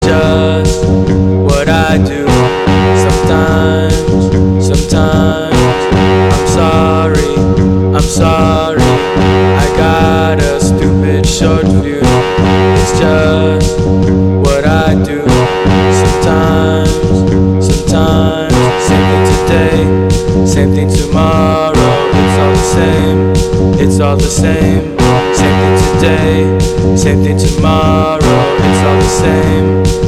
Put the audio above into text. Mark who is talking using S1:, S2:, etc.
S1: just what I do. Sometimes I'm sorry, I got a stupid short view. It's just what I do. Sometimes, same thing today, same thing tomorrow. It's all the same. Same thing today, same thing tomorrow. It's all the same.